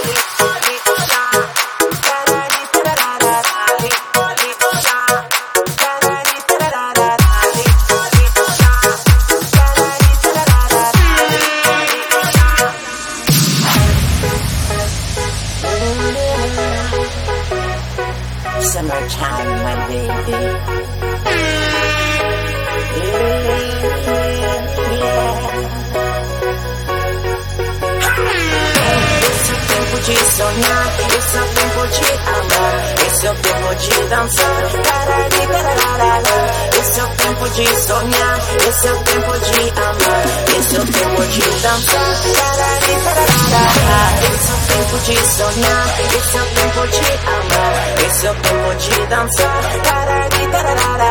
Summertime, my baby. Esse é o tempo de sonhar, esse é o tempo de amar, esse é o tempo de dançar. Esse é o tempo de sonhar, esse é o tempo de amar, esse é o tempo de dançar. Esse é o tempo de sonhar, esse é o tempo de amar, esse é o tempo de dançar.